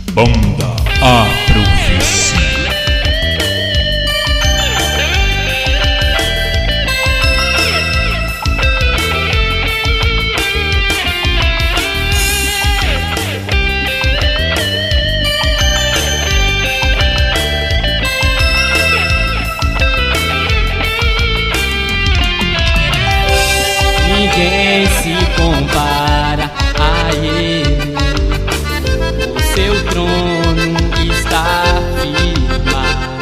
Banda A Profecia. Ninguém se compara a ele, o seu trono está firmado,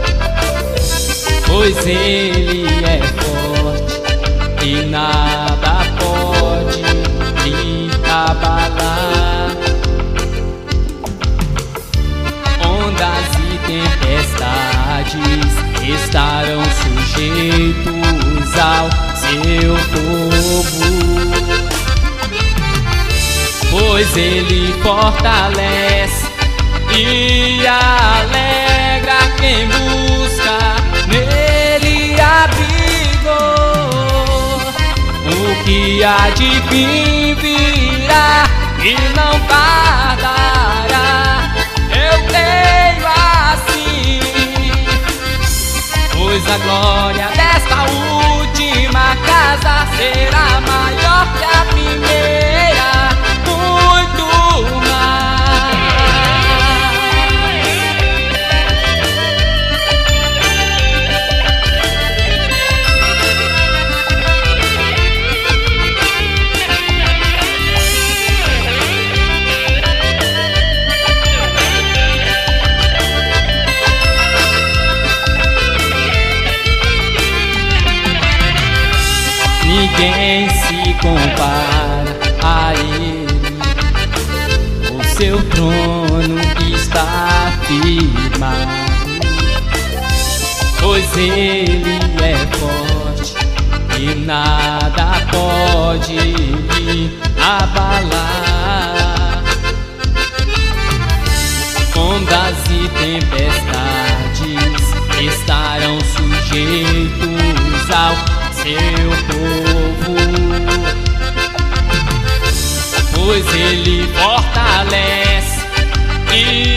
pois ele é forte e nada pode lhe abalar. Ondas e tempestades estarão sujeitos ao seu povo, pois ele fortalece e alegra quem busca nele abrigo. O que há de vir virá e não tardará, eu creio assim, pois a glória desta última casa será maior que a primeira, muito mais. Ninguém se compara a ele, o seu trono está firmado, pois ele é forte e nada pode lhe abalar. Ondas e tempestades estarão sujeitos ao seu povo, pois ele fortalece e